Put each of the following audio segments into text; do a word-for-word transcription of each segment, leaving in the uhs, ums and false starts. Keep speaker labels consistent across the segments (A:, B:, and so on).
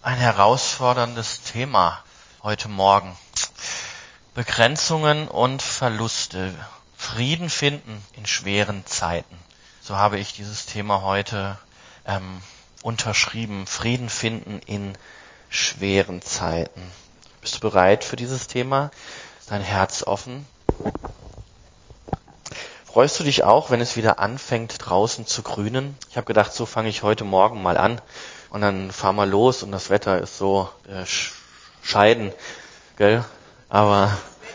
A: Ein herausforderndes Thema heute Morgen. Begrenzungen und Verluste. Frieden finden in schweren Zeiten. So habe ich dieses Thema heute ähm, unterschrieben. Frieden finden in schweren Zeiten. Bist du bereit für dieses Thema? Ist dein Herz offen? Freust du dich auch, wenn es wieder anfängt, draußen zu grünen? Ich habe gedacht, so fange ich heute Morgen mal an. Und dann fahr mal los und das Wetter ist so äh, scheiden, gell? Aber,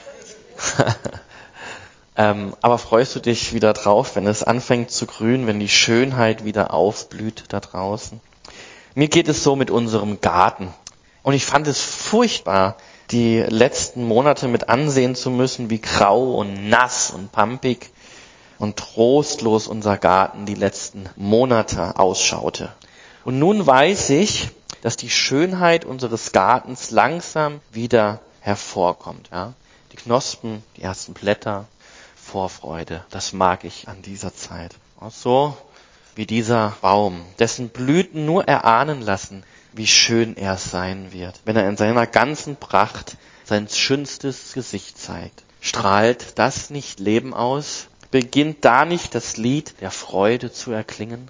A: ähm, aber freust du dich wieder drauf, wenn es anfängt zu grünen, wenn die Schönheit wieder aufblüht da draußen? Mir geht es so mit unserem Garten. Und ich fand es furchtbar, die letzten Monate mit ansehen zu müssen, wie grau und nass und pampig und trostlos unser Garten die letzten Monate ausschaute. Und nun weiß ich, dass die Schönheit unseres Gartens langsam wieder hervorkommt. Ja? Die Knospen, die ersten Blätter, Vorfreude, das mag ich an dieser Zeit. Auch so wie dieser Baum, dessen Blüten nur erahnen lassen, wie schön er sein wird, wenn er in seiner ganzen Pracht sein schönstes Gesicht zeigt. Strahlt das nicht Leben aus? Beginnt da nicht das Lied der Freude zu erklingen?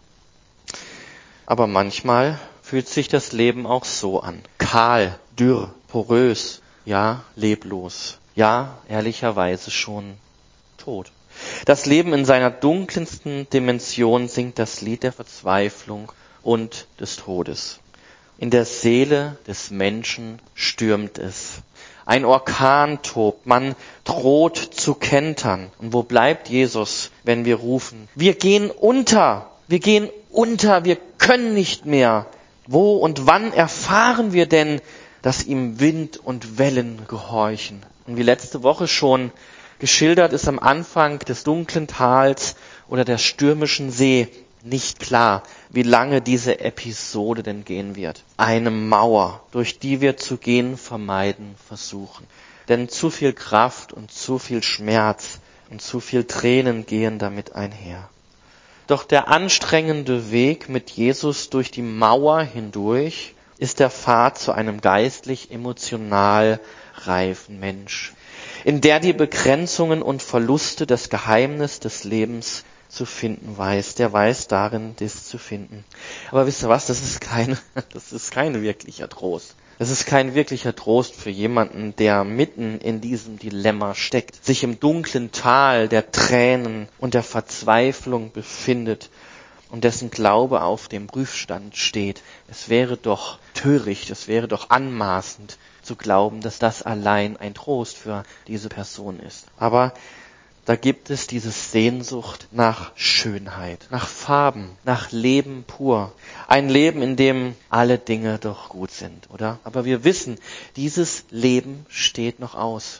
A: Aber manchmal fühlt sich das Leben auch so an. Kahl, dürr, porös, ja, leblos, ja, ehrlicherweise schon tot. Das Leben in seiner dunkelsten Dimension singt das Lied der Verzweiflung und des Todes. In der Seele des Menschen stürmt es. Ein Orkan tobt, man droht zu kentern. Und wo bleibt Jesus, wenn wir rufen? Wir gehen unter, wir gehen unter, wir können nicht mehr. Wo und wann erfahren wir denn, dass ihm Wind und Wellen gehorchen? Und wie letzte Woche schon geschildert ist am Anfang des dunklen Tals oder der stürmischen See nicht klar, wie lange diese Episode denn gehen wird. Eine Mauer, durch die wir zu gehen vermeiden versuchen. Denn zu viel Kraft und zu viel Schmerz und zu viel Tränen gehen damit einher. Doch der anstrengende Weg mit Jesus durch die Mauer hindurch ist der Pfad zu einem geistlich-emotional reifen Mensch, in der die Begrenzungen und Verluste das Geheimnis des Lebens zu finden weiß. Der weiß darin, das zu finden. Aber wisst ihr was? Das ist kein, das ist kein wirklicher Trost. Das ist kein wirklicher Trost für jemanden, der mitten in diesem Dilemma steckt, sich im dunklen Tal der Tränen und der Verzweiflung befindet und dessen Glaube auf dem Prüfstand steht. Es wäre doch töricht, es wäre doch anmaßend zu glauben, dass das allein ein Trost für diese Person ist. Aber da gibt es diese Sehnsucht nach Schönheit, nach Farben, nach Leben pur. Ein Leben, in dem alle Dinge doch gut sind, oder? Aber wir wissen, dieses Leben steht noch aus.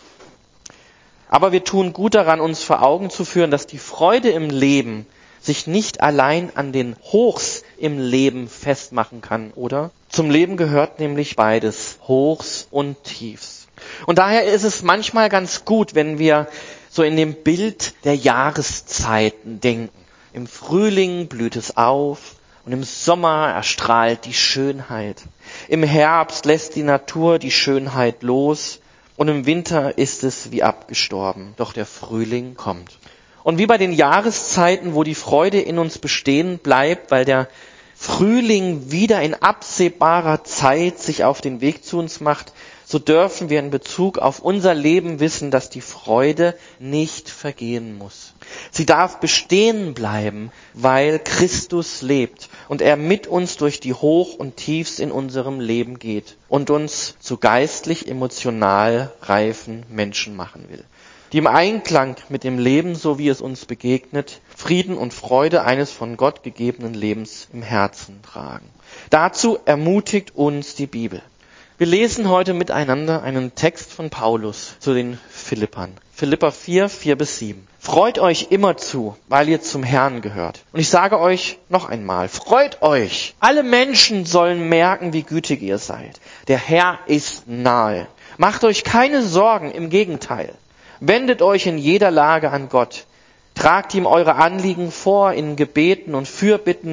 A: Aber wir tun gut daran, uns vor Augen zu führen, dass die Freude im Leben sich nicht allein an den Hochs im Leben festmachen kann, oder? Zum Leben gehört nämlich beides, Hochs und Tiefs. Und daher ist es manchmal ganz gut, wenn wir so in dem Bild der Jahreszeiten denken. Im Frühling blüht es auf und im Sommer erstrahlt die Schönheit. Im Herbst lässt die Natur die Schönheit los und im Winter ist es wie abgestorben. Doch der Frühling kommt. Und wie bei den Jahreszeiten, wo die Freude in uns bestehen bleibt, weil der Frühling wieder in absehbarer Zeit sich auf den Weg zu uns macht, so dürfen wir in Bezug auf unser Leben wissen, dass die Freude nicht vergehen muss. Sie darf bestehen bleiben, weil Christus lebt und er mit uns durch die Hoch- und Tiefs in unserem Leben geht und uns zu geistlich, emotional reifen Menschen machen will, die im Einklang mit dem Leben, so wie es uns begegnet, Frieden und Freude eines von Gott gegebenen Lebens im Herzen tragen. Dazu ermutigt uns die Bibel. Wir lesen heute miteinander einen Text von Paulus zu den Philippern. Philipper vier, vier bis sieben. Freut euch immerzu, weil ihr zum Herrn gehört. Und ich sage euch noch einmal, freut euch. Alle Menschen sollen merken, wie gütig ihr seid. Der Herr ist nahe. Macht euch keine Sorgen, im Gegenteil. Wendet euch in jeder Lage an Gott. Tragt ihm eure Anliegen vor in Gebeten und Fürbitten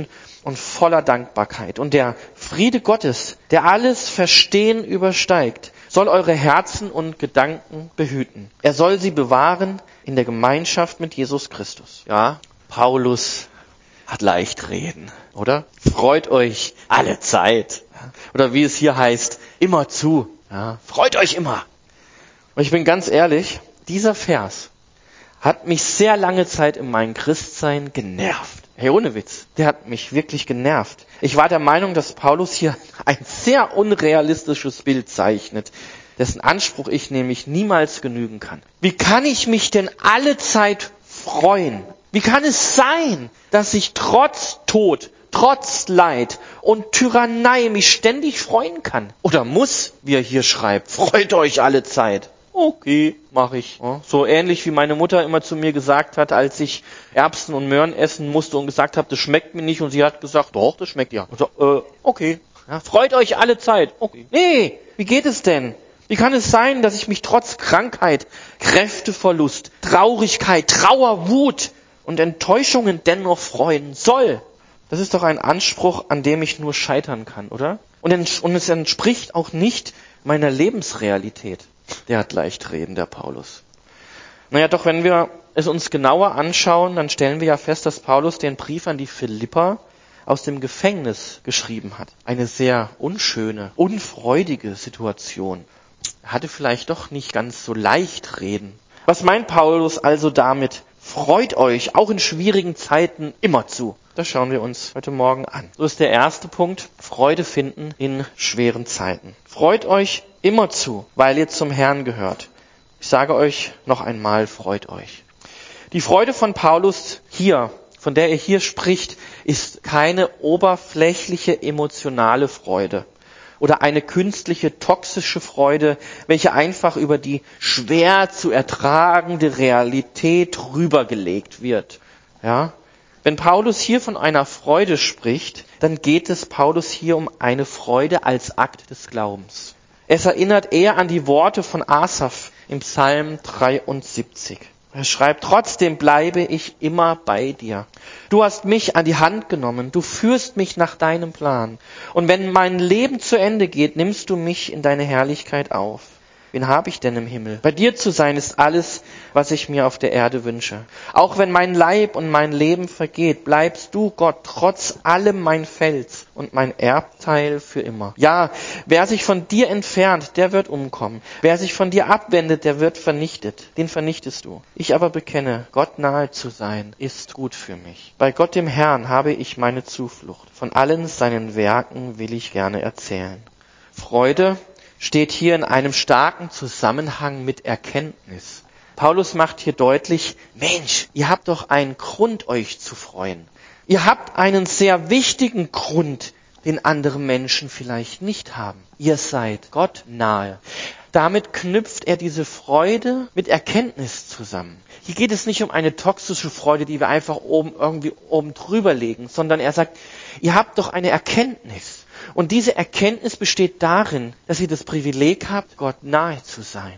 A: und voller Dankbarkeit. Und der Friede Gottes, der alles Verstehen übersteigt, soll eure Herzen und Gedanken behüten. Er soll sie bewahren in der Gemeinschaft mit Jesus Christus. Ja, Paulus hat leicht reden, oder? Freut euch alle Zeit. Oder wie es hier heißt, immer zu. Ja, freut euch immer. Und ich bin ganz ehrlich, dieser Vers hat mich sehr lange Zeit in meinem Christsein genervt. Hey, ohne Witz, der hat mich wirklich genervt. Ich war der Meinung, dass Paulus hier ein sehr unrealistisches Bild zeichnet, dessen Anspruch ich nämlich niemals genügen kann. Wie kann ich mich denn alle Zeit freuen? Wie kann es sein, dass ich trotz Tod, trotz Leid und Tyrannei mich ständig freuen kann? Oder muss, wie er hier schreibt, freut euch alle Zeit. Okay, mache ich. So ähnlich wie meine Mutter immer zu mir gesagt hat, als ich Erbsen und Möhren essen musste und gesagt habe, das schmeckt mir nicht. Und sie hat gesagt, doch, das schmeckt ja. Und so, äh, okay. Ja, freut euch alle Zeit. Okay. Nee, wie geht es denn? Wie kann es sein, dass ich mich trotz Krankheit, Kräfteverlust, Traurigkeit, Trauer, Wut und Enttäuschungen dennoch freuen soll? Das ist doch ein Anspruch, an dem ich nur scheitern kann, oder? Und es entspricht auch nicht meiner Lebensrealität. Der hat leicht reden, der Paulus. Naja, doch wenn wir es uns genauer anschauen, dann stellen wir ja fest, dass Paulus den Brief an die Philipper aus dem Gefängnis geschrieben hat. Eine sehr unschöne, unfreudige Situation. Er hatte vielleicht doch nicht ganz so leicht reden. Was meint Paulus also damit? Freut euch, auch in schwierigen Zeiten, immer zu. Das schauen wir uns heute Morgen an. So ist der erste Punkt, Freude finden in schweren Zeiten. Freut euch immer zu, weil ihr zum Herrn gehört. Ich sage euch noch einmal, freut euch. Die Freude von Paulus hier, von der er hier spricht, ist keine oberflächliche emotionale Freude oder eine künstliche toxische Freude, welche einfach über die schwer zu ertragende Realität rübergelegt wird. Ja? Wenn Paulus hier von einer Freude spricht, dann geht es Paulus hier um eine Freude als Akt des Glaubens. Es erinnert eher an die Worte von Asaf im Psalm dreiundsiebzig. Er schreibt, trotzdem bleibe ich immer bei dir. Du hast mich an die Hand genommen, du führst mich nach deinem Plan. Und wenn mein Leben zu Ende geht, nimmst du mich in deine Herrlichkeit auf. Wen habe ich denn im Himmel? Bei dir zu sein ist alles, was ich mir auf der Erde wünsche. Auch wenn mein Leib und mein Leben vergeht, bleibst du, Gott, trotz allem mein Fels und mein Erbteil für immer. Ja, wer sich von dir entfernt, der wird umkommen. Wer sich von dir abwendet, der wird vernichtet. Den vernichtest du. Ich aber bekenne, Gott nahe zu sein, ist gut für mich. Bei Gott dem Herrn habe ich meine Zuflucht. Von allen seinen Werken will ich gerne erzählen. Freude steht hier in einem starken Zusammenhang mit Erkenntnis. Paulus macht hier deutlich, Mensch, ihr habt doch einen Grund, euch zu freuen. Ihr habt einen sehr wichtigen Grund, den andere Menschen vielleicht nicht haben. Ihr seid Gott nahe. Damit knüpft er diese Freude mit Erkenntnis zusammen. Hier geht es nicht um eine toxische Freude, die wir einfach oben irgendwie oben drüber legen, sondern er sagt, ihr habt doch eine Erkenntnis. Und diese Erkenntnis besteht darin, dass ihr das Privileg habt, Gott nahe zu sein.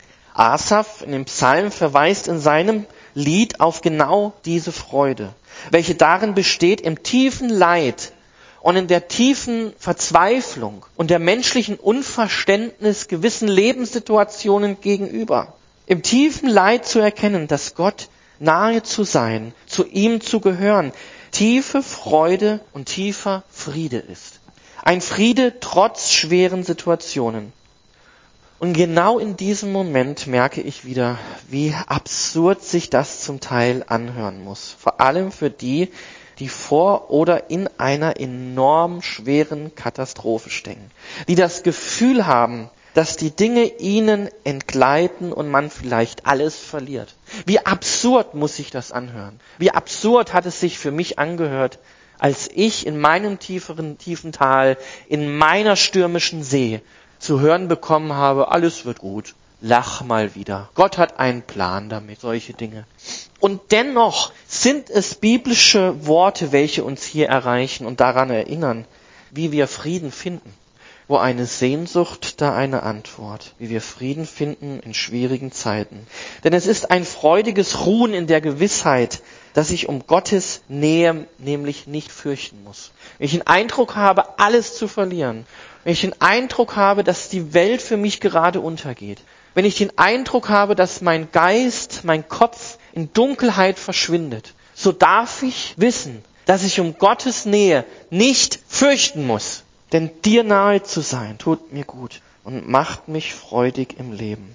A: Asaf in dem Psalm verweist in seinem Lied auf genau diese Freude, welche darin besteht, im tiefen Leid und in der tiefen Verzweiflung und der menschlichen Unverständnis gewissen Lebenssituationen gegenüber. Im tiefen Leid zu erkennen, dass Gott nahe zu sein, zu ihm zu gehören, tiefe Freude und tiefer Friede ist. Ein Friede trotz schweren Situationen. Und genau in diesem Moment merke ich wieder, wie absurd sich das zum Teil anhören muss. Vor allem für die, die vor oder in einer enorm schweren Katastrophe stecken. Die das Gefühl haben, dass die Dinge ihnen entgleiten und man vielleicht alles verliert. Wie absurd muss sich das anhören? Wie absurd hat es sich für mich angehört, als ich in meinem tieferen, tiefen Tal, in meiner stürmischen See zu hören bekommen habe, alles wird gut, lach mal wieder. Gott hat einen Plan damit, solche Dinge. Und dennoch sind es biblische Worte, welche uns hier erreichen und daran erinnern, wie wir Frieden finden. Wo eine Sehnsucht, da eine Antwort. Wie wir Frieden finden in schwierigen Zeiten. Denn es ist ein freudiges Ruhen in der Gewissheit, dass ich um Gottes Nähe nämlich nicht fürchten muss. Wenn ich den Eindruck habe, alles zu verlieren, wenn ich den Eindruck habe, dass die Welt für mich gerade untergeht, wenn ich den Eindruck habe, dass mein Geist, mein Kopf in Dunkelheit verschwindet, so darf ich wissen, dass ich um Gottes Nähe nicht fürchten muss. Denn dir nahe zu sein, tut mir gut und macht mich freudig im Leben.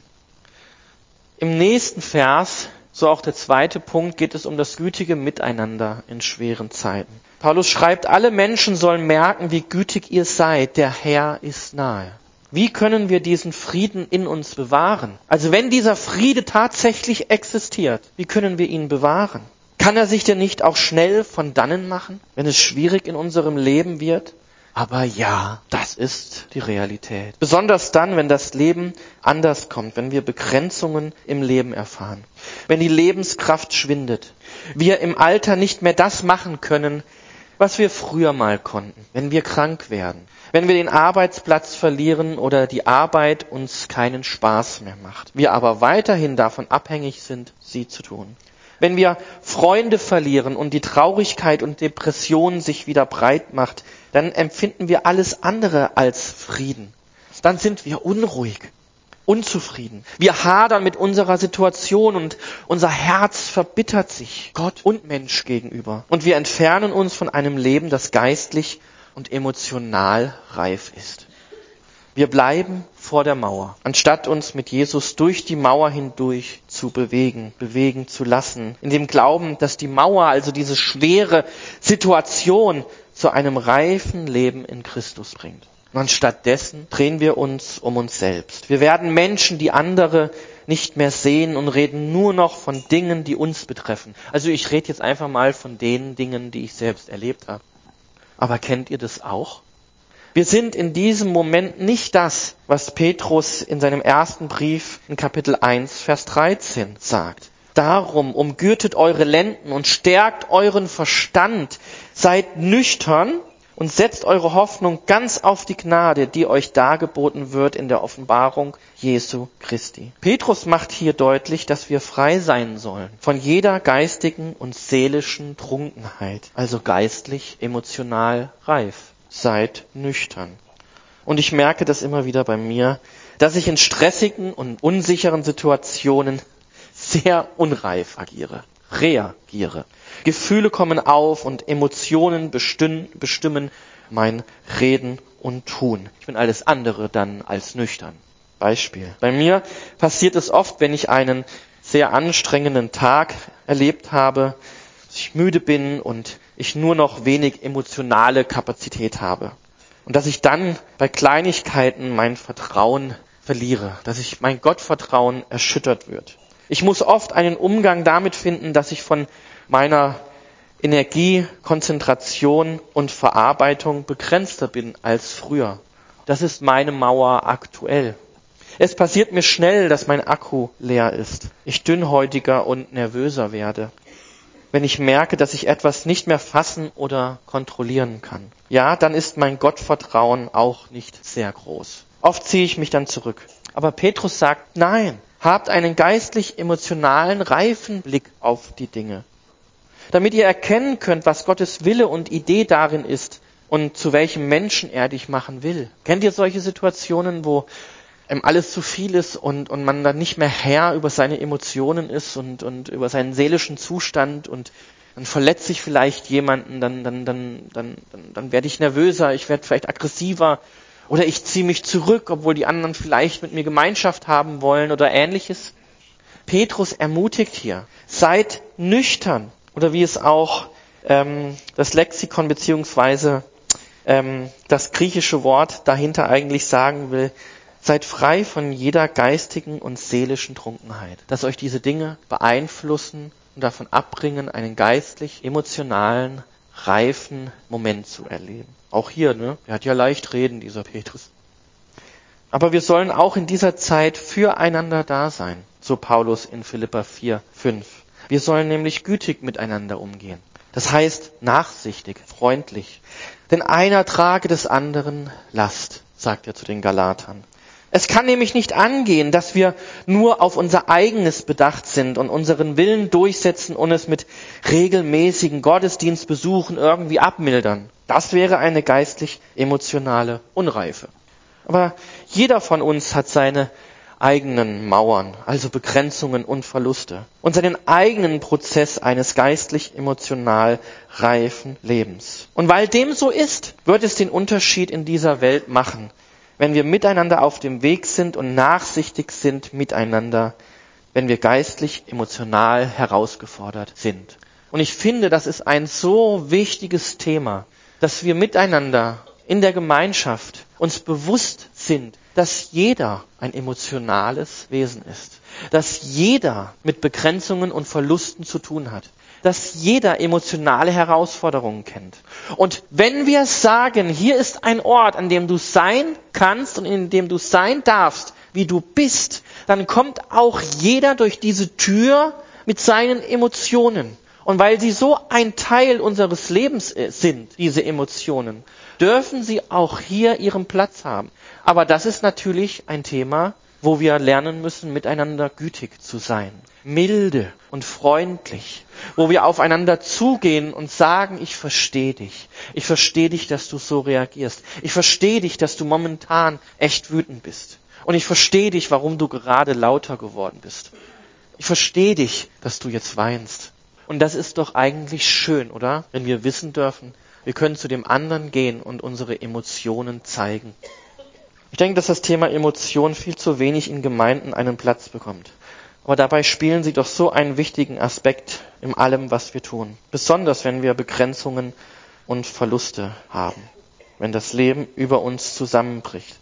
A: Im nächsten Vers, so auch der zweite Punkt, geht es um das gütige Miteinander in schweren Zeiten. Paulus schreibt, alle Menschen sollen merken, wie gütig ihr seid, der Herr ist nahe. Wie können wir diesen Frieden in uns bewahren? Also wenn dieser Friede tatsächlich existiert, wie können wir ihn bewahren? Kann er sich denn nicht auch schnell von dannen machen, wenn es schwierig in unserem Leben wird? Aber ja, das ist die Realität. Besonders dann, wenn das Leben anders kommt, wenn wir Begrenzungen im Leben erfahren, wenn die Lebenskraft schwindet, wir im Alter nicht mehr das machen können, was wir früher mal konnten, wenn wir krank werden, wenn wir den Arbeitsplatz verlieren oder die Arbeit uns keinen Spaß mehr macht, wir aber weiterhin davon abhängig sind, sie zu tun. Wenn wir Freunde verlieren und die Traurigkeit und Depression sich wieder breit macht, dann empfinden wir alles andere als Frieden. Dann sind wir unruhig, unzufrieden. Wir hadern mit unserer Situation und unser Herz verbittert sich Gott und Mensch gegenüber. Und wir entfernen uns von einem Leben, das geistlich und emotional reif ist. Wir bleiben vor der Mauer, anstatt uns mit Jesus durch die Mauer hindurch zu bewegen, bewegen zu lassen, in dem Glauben, dass die Mauer, also diese schwere Situation, zu einem reifen Leben in Christus bringt. Und anstattdessen drehen wir uns um uns selbst. Wir werden Menschen, die andere nicht mehr sehen und reden nur noch von Dingen, die uns betreffen. Also ich rede jetzt einfach mal von den Dingen, die ich selbst erlebt habe. Aber kennt ihr das auch? Wir sind in diesem Moment nicht das, was Petrus in seinem ersten Brief in Kapitel eins, Vers dreizehn sagt. Darum umgürtet eure Lenden und stärkt euren Verstand, seid nüchtern und setzt eure Hoffnung ganz auf die Gnade, die euch dargeboten wird in der Offenbarung Jesu Christi. Petrus macht hier deutlich, dass wir frei sein sollen von jeder geistigen und seelischen Trunkenheit, also geistlich, emotional reif. Seid nüchtern. Und ich merke das immer wieder bei mir, dass ich in stressigen und unsicheren Situationen sehr unreif agiere, reagiere. Gefühle kommen auf und Emotionen bestimmen, bestimmen mein Reden und Tun. Ich bin alles andere dann als nüchtern. Beispiel. Bei mir passiert es oft, wenn ich einen sehr anstrengenden Tag erlebt habe, dass ich müde bin und ich nur noch wenig emotionale Kapazität habe. Und dass ich dann bei Kleinigkeiten mein Vertrauen verliere, dass ich mein Gottvertrauen erschüttert wird. Ich muss oft einen Umgang damit finden, dass ich von meiner Energie, Konzentration und Verarbeitung begrenzter bin als früher. Das ist meine Mauer aktuell. Es passiert mir schnell, dass mein Akku leer ist. Ich dünnhäutiger und nervöser werde, wenn ich merke, dass ich etwas nicht mehr fassen oder kontrollieren kann. Ja, dann ist mein Gottvertrauen auch nicht sehr groß. Oft ziehe ich mich dann zurück. Aber Petrus sagt, nein, habt einen geistlich-emotionalen, reifen Blick auf die Dinge, damit ihr erkennen könnt, was Gottes Wille und Idee darin ist und zu welchem Menschen er dich machen will. Kennt ihr solche Situationen, wo ähm, alles zu viel ist und, und man dann nicht mehr Herr über seine Emotionen ist und, und über seinen seelischen Zustand und dann verletzt sich vielleicht jemanden, dann, dann, dann, dann, dann, dann werde ich nervöser, ich werde vielleicht aggressiver oder ich ziehe mich zurück, obwohl die anderen vielleicht mit mir Gemeinschaft haben wollen oder Ähnliches. Petrus ermutigt hier, seid nüchtern. Oder wie es auch ähm, das Lexikon beziehungsweise ähm, das griechische Wort dahinter eigentlich sagen will, seid frei von jeder geistigen und seelischen Trunkenheit. Dass euch diese Dinge beeinflussen und davon abbringen, einen geistlich, emotionalen, reifen Moment zu erleben. Auch hier, ne? Er hat ja leicht reden, dieser Petrus. Aber wir sollen auch in dieser Zeit füreinander da sein, so Paulus in Philipper vier, fünf. Wir sollen nämlich gütig miteinander umgehen. Das heißt nachsichtig, freundlich. Denn einer trage des anderen Last, sagt er zu den Galatern. Es kann nämlich nicht angehen, dass wir nur auf unser eigenes bedacht sind und unseren Willen durchsetzen und es mit regelmäßigen Gottesdienstbesuchen irgendwie abmildern. Das wäre eine geistlich-emotionale Unreife. Aber jeder von uns hat seine eigenen Mauern, also Begrenzungen und Verluste und seinen eigenen Prozess eines geistlich-emotional reifen Lebens. Und weil dem so ist, wird es den Unterschied in dieser Welt machen, wenn wir miteinander auf dem Weg sind und nachsichtig sind miteinander, wenn wir geistlich, emotional herausgefordert sind. Und ich finde, das ist ein so wichtiges Thema, dass wir miteinander in der Gemeinschaft uns bewusst sind, dass jeder ein emotionales Wesen ist, dass jeder mit Begrenzungen und Verlusten zu tun hat, dass jeder emotionale Herausforderungen kennt. Und wenn wir sagen, hier ist ein Ort, an dem du sein kannst und in dem du sein darfst, wie du bist, dann kommt auch jeder durch diese Tür mit seinen Emotionen. Und weil sie so ein Teil unseres Lebens sind, diese Emotionen, dürfen sie auch hier ihren Platz haben. Aber das ist natürlich ein Thema, wo wir lernen müssen, miteinander gütig zu sein, milde und freundlich, wo wir aufeinander zugehen und sagen, ich verstehe dich. Ich verstehe dich, dass du so reagierst. Ich verstehe dich, dass du momentan echt wütend bist. Und ich verstehe dich, warum du gerade lauter geworden bist. Ich verstehe dich, dass du jetzt weinst. Und das ist doch eigentlich schön, oder? Wenn wir wissen dürfen, wir können zu dem anderen gehen und unsere Emotionen zeigen. Ich denke, dass das Thema Emotion viel zu wenig in Gemeinden einen Platz bekommt. Aber dabei spielen sie doch so einen wichtigen Aspekt in allem, was wir tun. Besonders, wenn wir Begrenzungen und Verluste haben. Wenn das Leben über uns zusammenbricht.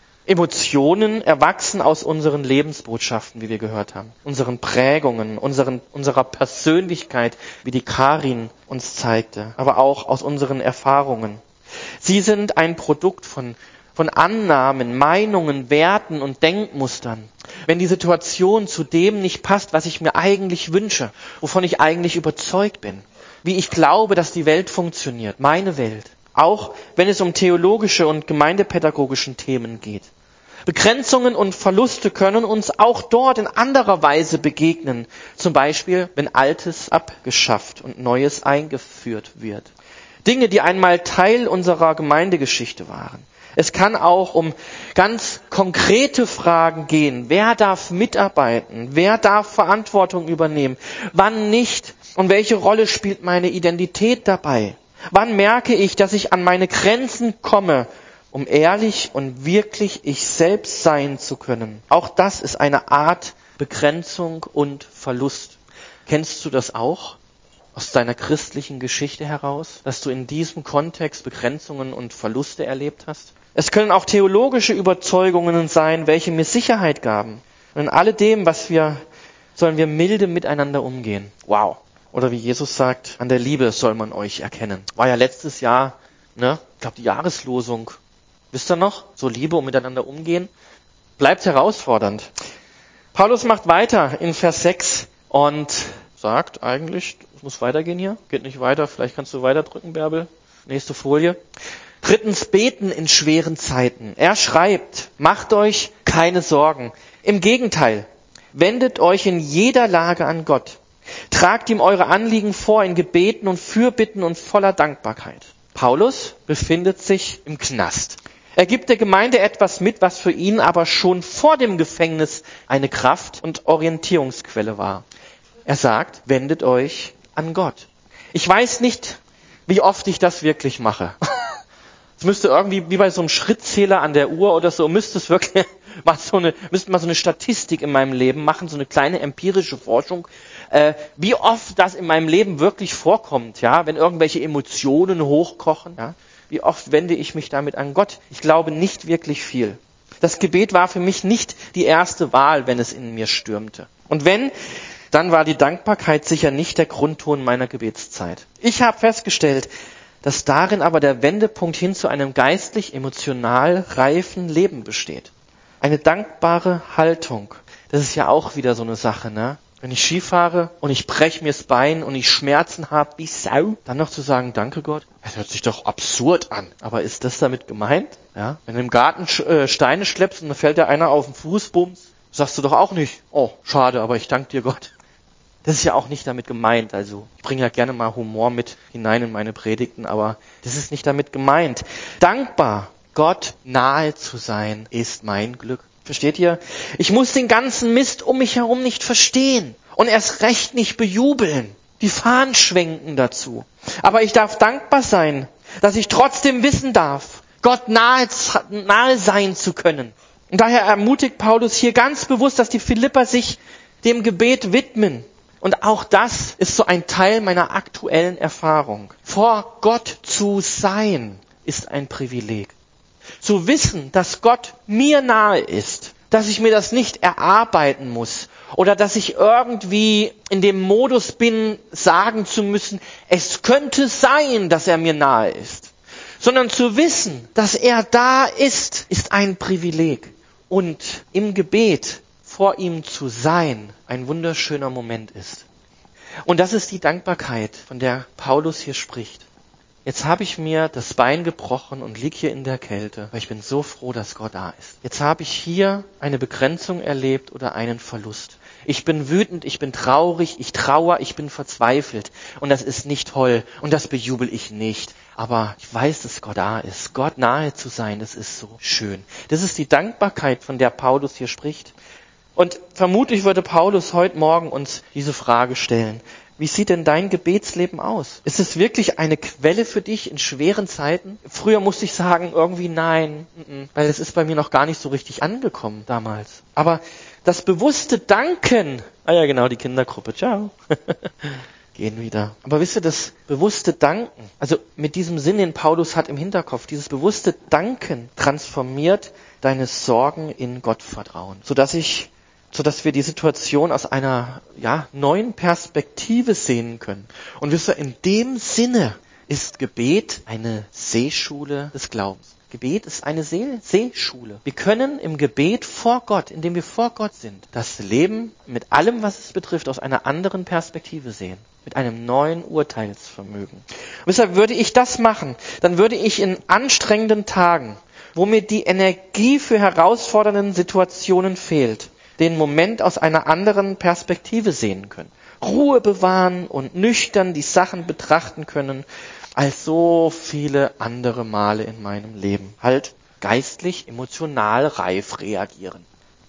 A: Emotionen erwachsen aus unseren Lebensbotschaften, wie wir gehört haben. Unseren Prägungen, unseren, unserer Persönlichkeit, wie die Karin uns zeigte. Aber auch aus unseren Erfahrungen. Sie sind ein Produkt von von Annahmen, Meinungen, Werten und Denkmustern. Wenn die Situation zu dem nicht passt, was ich mir eigentlich wünsche, wovon ich eigentlich überzeugt bin, wie ich glaube, dass die Welt funktioniert, meine Welt, auch wenn es um theologische und gemeindepädagogischen Themen geht. Begrenzungen und Verluste können uns auch dort in anderer Weise begegnen, zum Beispiel, wenn Altes abgeschafft und Neues eingeführt wird. Dinge, die einmal Teil unserer Gemeindegeschichte waren. Es kann auch um ganz konkrete Fragen gehen. Wer darf mitarbeiten? Wer darf Verantwortung übernehmen? Wann nicht? Und welche Rolle spielt meine Identität dabei? Wann merke ich, dass ich an meine Grenzen komme, um ehrlich und wirklich ich selbst sein zu können? Auch das ist eine Art Begrenzung und Verlust. Kennst du das auch? Aus deiner christlichen Geschichte heraus, dass du in diesem Kontext Begrenzungen und Verluste erlebt hast? Es können auch theologische Überzeugungen sein, welche mir Sicherheit gaben. Und in alledem, was wir, sollen wir milde miteinander umgehen. Wow. Oder wie Jesus sagt, an der Liebe soll man euch erkennen. War ja letztes Jahr, ne, ich glaube die Jahreslosung. Wisst ihr noch? So Liebe und miteinander umgehen. Bleibt herausfordernd. Paulus macht weiter in Vers sechs und sagt eigentlich, es muss weitergehen hier. Geht nicht weiter, vielleicht kannst du weiter drücken, Bärbel. Nächste Folie. Drittens, beten in schweren Zeiten. Er schreibt, macht euch keine Sorgen. Im Gegenteil, wendet euch in jeder Lage an Gott. Tragt ihm eure Anliegen vor in Gebeten und Fürbitten und voller Dankbarkeit. Paulus befindet sich im Knast. Er gibt der Gemeinde etwas mit, was für ihn aber schon vor dem Gefängnis eine Kraft und Orientierungsquelle war. Er sagt, wendet euch an Gott. Ich weiß nicht, wie oft ich das wirklich mache. Es müsste irgendwie wie bei so einem Schrittzähler an der Uhr oder so, müsste es wirklich mal so eine, müsste mal so eine Statistik in meinem Leben machen, so eine kleine empirische Forschung, äh, wie oft das in meinem Leben wirklich vorkommt, ja, wenn irgendwelche Emotionen hochkochen, ja, wie oft wende ich mich damit an Gott? Ich glaube nicht wirklich viel. Das Gebet war für mich nicht die erste Wahl, wenn es in mir stürmte. Und wenn, dann war die Dankbarkeit sicher nicht der Grundton meiner Gebetszeit. Ich habe festgestellt, dass darin aber der Wendepunkt hin zu einem geistlich, emotional reifen Leben besteht. Eine dankbare Haltung. Das ist ja auch wieder so eine Sache, ne? Wenn ich Ski fahre und ich breche mir das Bein und ich Schmerzen habe wie Sau, dann noch zu sagen, danke Gott, das hört sich doch absurd an. Aber ist das damit gemeint? Ja? Wenn du im Garten äh, Steine schleppst und dann fällt dir einer auf den Fuß, bums, sagst du doch auch nicht, oh, schade, aber ich danke dir Gott. Das ist ja auch nicht damit gemeint. Also ich bringe ja gerne mal Humor mit hinein in meine Predigten, aber das ist nicht damit gemeint. Dankbar Gott nahe zu sein, ist mein Glück. Versteht ihr? Ich muss den ganzen Mist um mich herum nicht verstehen und erst recht nicht bejubeln. Die Fahnen schwenken dazu. Aber ich darf dankbar sein, dass ich trotzdem wissen darf, Gott nahe, nahe sein zu können. Und daher ermutigt Paulus hier ganz bewusst, dass die Philipper sich dem Gebet widmen. Und auch das ist so ein Teil meiner aktuellen Erfahrung. Vor Gott zu sein, ist ein Privileg. Zu wissen, dass Gott mir nahe ist, dass ich mir das nicht erarbeiten muss oder dass ich irgendwie in dem Modus bin, sagen zu müssen, es könnte sein, dass er mir nahe ist. Sondern zu wissen, dass er da ist, ist ein Privileg. Und im Gebet vor ihm zu sein, ein wunderschöner Moment ist. Und das ist die Dankbarkeit, von der Paulus hier spricht. Jetzt habe ich mir das Bein gebrochen und liege hier in der Kälte, weil ich bin so froh, dass Gott da ist. Jetzt habe ich hier eine Begrenzung erlebt oder einen Verlust. Ich bin wütend, ich bin traurig, ich trauere, ich bin verzweifelt. Und das ist nicht toll und das bejubel ich nicht. Aber ich weiß, dass Gott da ist. Gott nahe zu sein, das ist so schön. Das ist die Dankbarkeit, von der Paulus hier spricht. Und vermutlich würde Paulus heute Morgen uns diese Frage stellen. Wie sieht denn dein Gebetsleben aus? Ist es wirklich eine Quelle für dich in schweren Zeiten? Früher musste ich sagen, irgendwie nein, weil es ist bei mir noch gar nicht so richtig angekommen damals. Aber das bewusste Danken, ah ja genau, die Kindergruppe, ciao, gehen wieder. Aber wisst ihr, das bewusste Danken, also mit diesem Sinn, den Paulus hat im Hinterkopf, dieses bewusste Danken transformiert deine Sorgen in Gottvertrauen, sodass ich sodass wir die Situation aus einer ja, neuen Perspektive sehen können. Und wisst ihr, in dem Sinne ist Gebet eine Seeschule des Glaubens. Gebet ist eine See- Seeschule. Wir können im Gebet vor Gott, indem wir vor Gott sind, das Leben mit allem, was es betrifft, aus einer anderen Perspektive sehen. Mit einem neuen Urteilsvermögen. Und deshalb würde ich das machen, dann würde ich in anstrengenden Tagen, wo mir die Energie für herausfordernde Situationen fehlt, den Moment aus einer anderen Perspektive sehen können. Ruhe bewahren und nüchtern die Sachen betrachten können, als so viele andere Male in meinem Leben. Halt geistlich, emotional reif reagieren.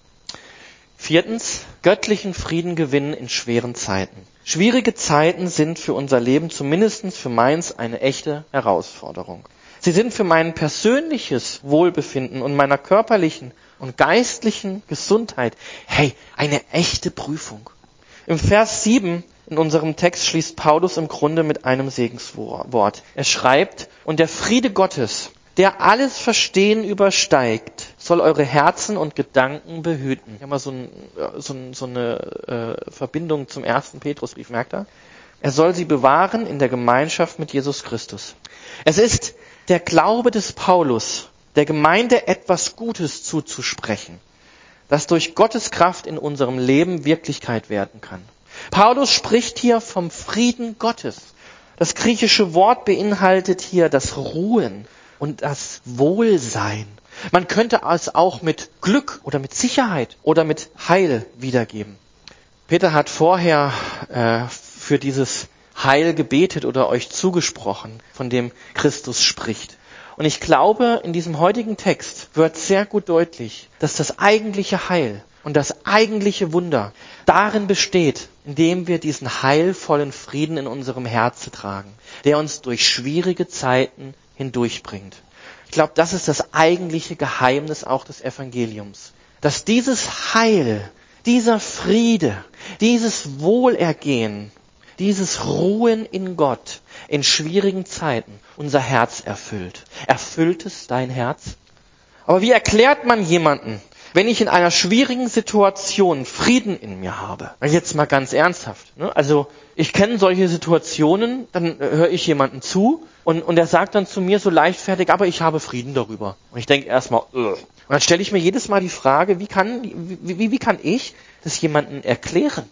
A: Viertens, göttlichen Frieden gewinnen in schweren Zeiten. Schwierige Zeiten sind für unser Leben, zumindest für meins, eine echte Herausforderung. Sie sind für mein persönliches Wohlbefinden und meiner körperlichen und geistlichen Gesundheit, hey, eine echte Prüfung. Im Vers sieben in unserem Text schließt Paulus im Grunde mit einem Segenswort. Er schreibt, und der Friede Gottes, der alles Verstehen übersteigt, soll eure Herzen und Gedanken behüten. Ich habe mal so, ein, so, ein, so eine äh, Verbindung zum ersten Petrusbrief, merkt ihr? Er soll sie bewahren in der Gemeinschaft mit Jesus Christus. Es ist der Glaube des Paulus, der Gemeinde etwas Gutes zuzusprechen, das durch Gottes Kraft in unserem Leben Wirklichkeit werden kann. Paulus spricht hier vom Frieden Gottes. Das griechische Wort beinhaltet hier das Ruhen und das Wohlsein. Man könnte es auch mit Glück oder mit Sicherheit oder mit Heil wiedergeben. Peter hat vorher äh, für dieses Heil gebetet oder euch zugesprochen, von dem Christus spricht. Und ich glaube, in diesem heutigen Text wird sehr gut deutlich, dass das eigentliche Heil und das eigentliche Wunder darin besteht, indem wir diesen heilvollen Frieden in unserem Herzen tragen, der uns durch schwierige Zeiten hindurchbringt. Ich glaube, das ist das eigentliche Geheimnis auch des Evangeliums. Dass dieses Heil, dieser Friede, dieses Wohlergehen, dieses Ruhen in Gott in schwierigen Zeiten unser Herz erfüllt. Erfüllt es dein Herz? Aber wie erklärt man jemanden, wenn ich in einer schwierigen Situation Frieden in mir habe? Jetzt mal ganz ernsthaft. Ne? Also ich kenne solche Situationen, dann höre ich jemanden zu und, und er sagt dann zu mir so leichtfertig, aber ich habe Frieden darüber. Und ich denke erstmal, Ugh. Und dann stelle ich mir jedes Mal die Frage, wie kann, wie, wie, wie kann ich das jemandem erklären?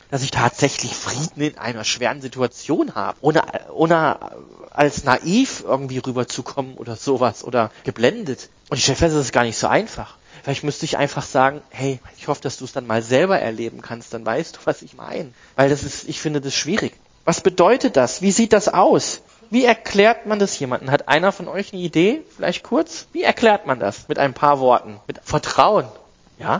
A: dass ich tatsächlich Frieden in einer schweren Situation habe, ohne, ohne als naiv irgendwie rüberzukommen oder sowas oder geblendet. Und ich stelle fest, es ist gar nicht so einfach. Vielleicht müsste ich einfach sagen, hey, ich hoffe, dass du es dann mal selber erleben kannst, dann weißt du, was ich meine. Weil das ist, ich finde das schwierig. Was bedeutet das? Wie sieht das aus? Wie erklärt man das jemandem? Hat einer von euch eine Idee? Vielleicht kurz? Wie erklärt man das? Mit ein paar Worten. Mit Vertrauen. Ja?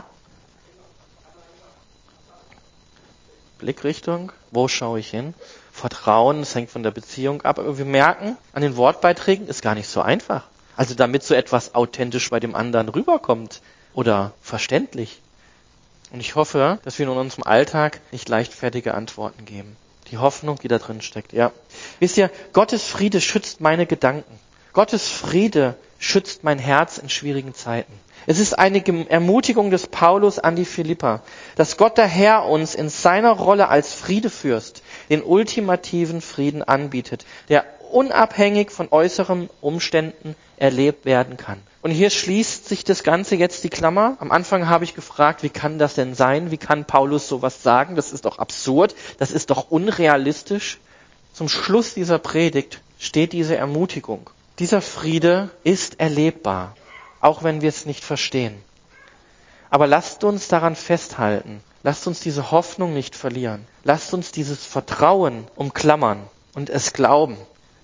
A: Blickrichtung. Wo schaue ich hin? Vertrauen, das hängt von der Beziehung ab. Aber wir merken, an den Wortbeiträgen ist gar nicht so einfach. Also damit so etwas authentisch bei dem anderen rüberkommt oder verständlich. Und ich hoffe, dass wir in unserem Alltag nicht leichtfertige Antworten geben. Die Hoffnung, die da drin steckt, ja. Wisst ihr, Gottes Friede schützt meine Gedanken. Gottes Friede schützt mein Herz in schwierigen Zeiten. Es ist eine Ermutigung des Paulus an die Philipper, dass Gott der Herr uns in seiner Rolle als Friedefürst den ultimativen Frieden anbietet, der unabhängig von äußeren Umständen erlebt werden kann. Und hier schließt sich das Ganze jetzt die Klammer. Am Anfang habe ich gefragt, wie kann das denn sein? Wie kann Paulus sowas sagen? Das ist doch absurd. Das ist doch unrealistisch. Zum Schluss dieser Predigt steht diese Ermutigung. Dieser Friede ist erlebbar, auch wenn wir es nicht verstehen. Aber lasst uns daran festhalten. Lasst uns diese Hoffnung nicht verlieren. Lasst uns dieses Vertrauen umklammern und es glauben.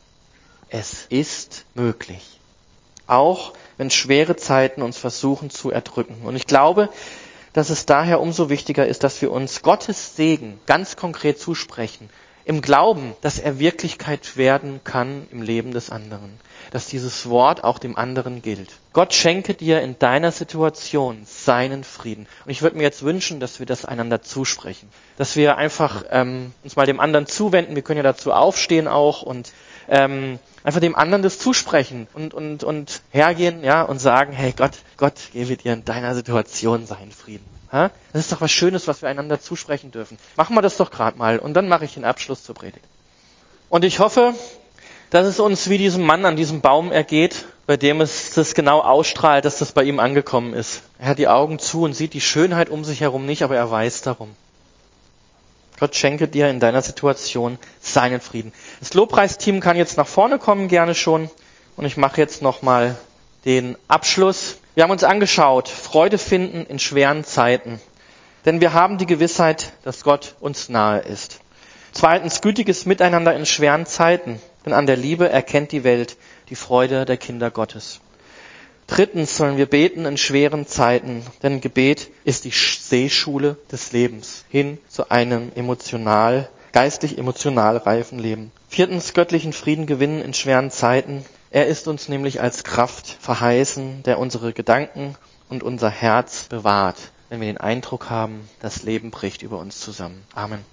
A: Es ist möglich. Auch wenn schwere Zeiten uns versuchen zu erdrücken. Und ich glaube, dass es daher umso wichtiger ist, dass wir uns Gottes Segen ganz konkret zusprechen. Im Glauben, dass er Wirklichkeit werden kann im Leben des anderen. Dass dieses Wort auch dem anderen gilt. Gott schenke dir in deiner Situation seinen Frieden. Und ich würde mir jetzt wünschen, dass wir das einander zusprechen. Dass wir einfach ähm, uns mal dem anderen zuwenden. Wir können ja dazu aufstehen auch und ähm, einfach dem anderen das zusprechen und, und, und hergehen, ja, und sagen, hey Gott, Gott gebe dir in deiner Situation seinen Frieden. Ja? Das ist doch was Schönes, was wir einander zusprechen dürfen. Machen wir das doch gerade mal und dann mache ich den Abschluss zur Predigt. Und ich hoffe, dass es uns wie diesem Mann an diesem Baum ergeht, bei dem es das genau ausstrahlt, dass das bei ihm angekommen ist. Er hat die Augen zu und sieht die Schönheit um sich herum nicht, aber er weiß darum. Gott schenke dir in deiner Situation seinen Frieden. Das Lobpreisteam kann jetzt nach vorne kommen, gerne schon. Und ich mache jetzt nochmal den Abschluss. Wir haben uns angeschaut, Freude finden in schweren Zeiten. Denn wir haben die Gewissheit, dass Gott uns nahe ist. Zweitens, gütiges Miteinander in schweren Zeiten. Denn an der Liebe erkennt die Welt die Freude der Kinder Gottes. Drittens sollen wir beten in schweren Zeiten, denn Gebet ist die Seeschule des Lebens hin zu einem emotional, geistlich emotional reifen Leben. Viertens, göttlichen Frieden gewinnen in schweren Zeiten. Er ist uns nämlich als Kraft verheißen, der unsere Gedanken und unser Herz bewahrt, wenn wir den Eindruck haben, das Leben bricht über uns zusammen. Amen.